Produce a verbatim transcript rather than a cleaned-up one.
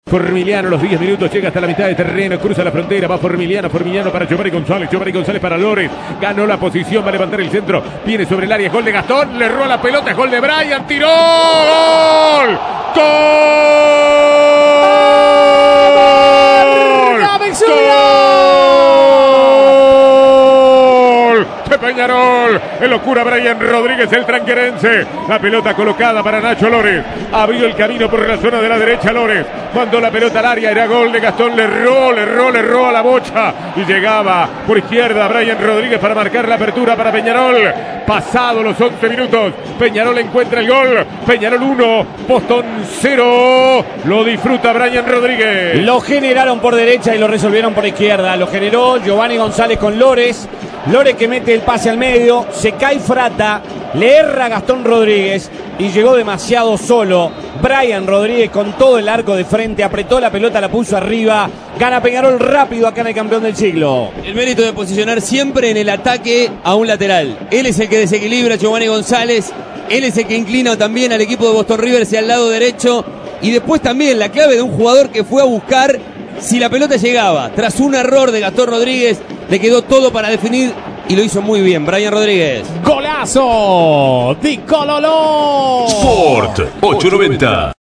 Formiliano, los diez minutos, llega hasta la mitad de terreno, cruza la frontera, va Formiliano, Formiliano para Giovanni González, Giovanni González para Lores, ganó la posición, va a levantar el centro, viene sobre el área, gol de Gastón, le roba la pelota, gol de Brian, tiró, gol, gol, gol de Peñarol, en locura Brian Rodríguez, el tranquerense, la pelota colocada para Nacho Lores, abrió el camino por la zona de la derecha Lores, mandó la pelota al área, era gol de Gastón, le erró, le erró, le erró a la bocha y llegaba por izquierda Brian Rodríguez para marcar la apertura para Peñarol. Pasado los once minutos, Peñarol encuentra el gol, Peñarol uno, Boston cero, lo disfruta Brian Rodríguez. Lo generaron por derecha y lo resolvieron por izquierda, lo generó Giovanni González con Lores, Lores que mete el pase al medio, se cae Frata, le erra Gastón Rodríguez y llegó demasiado solo. Brian Rodríguez con todo el arco de frente, apretó la pelota, la puso arriba, gana Peñarol rápido acá en el campeón del siglo. El mérito de posicionar siempre en el ataque a un lateral. Él es el que desequilibra, Giovanni González, él es el que inclina también al equipo de Boston River hacia el lado derecho, y después también la clave de un jugador que fue a buscar si la pelota llegaba. Tras un error de Gastón Rodríguez, le quedó todo para definir y lo hizo muy bien Brian Rodríguez. ¡Golazo! ¡Di Cololó! Sport ocho noventa.